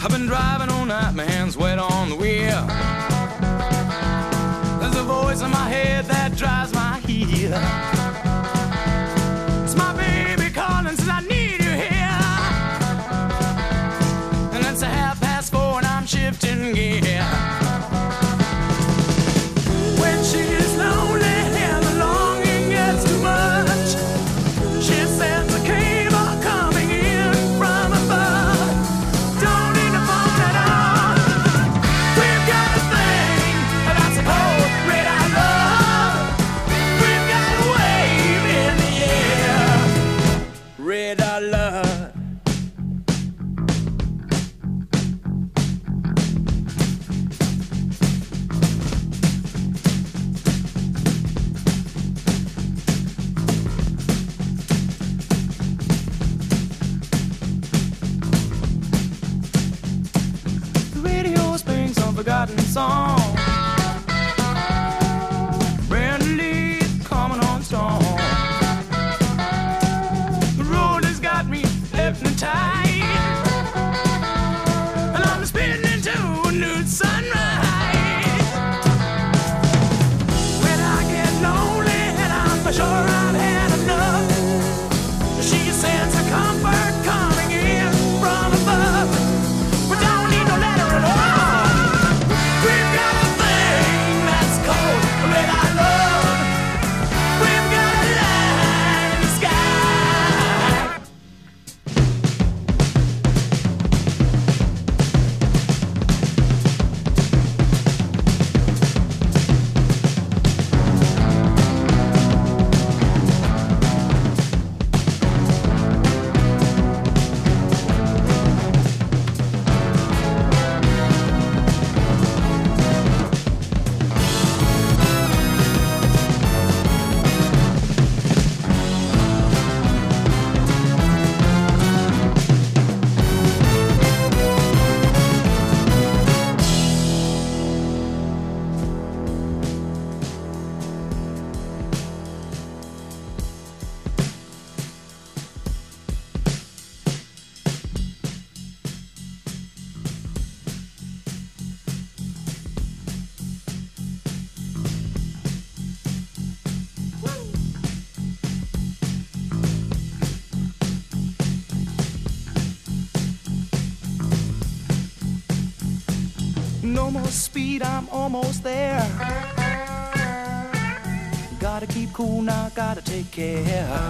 I've been driving all night, my hands wet on the wheel. There's a voice in my head that drives my heel. It's my baby calling, says I need you here. And it's 4:30 and I'm shifting gear. When she's lonely and the longing gets too much, she sends a cable coming in from above. Don't need a phone at all. We've got a thing that's a cold red-eye love. We've got a wave in the air. Red-eye love. Forgotten song. Brand new leaf coming on strong. The road has got me hypnotized, and I'm spinning into a new sunrise. When I get lonely and I'm for sure I've had enough, she sends a comfort coming in from above. We don't need no letter at all. We've got a thing that's cold, red-eye love. We've got a light in the sky. No more speed, I'm almost there. Gotta keep cool now, gotta take care.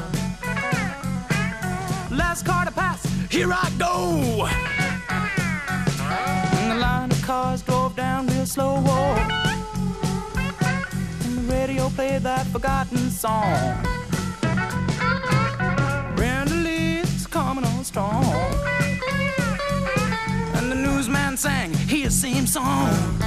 Last car to pass, here I go. And the line of cars drove down real slow. And the radio played that forgotten song. Brand new leaves coming on strong. And the newsman sang his same song.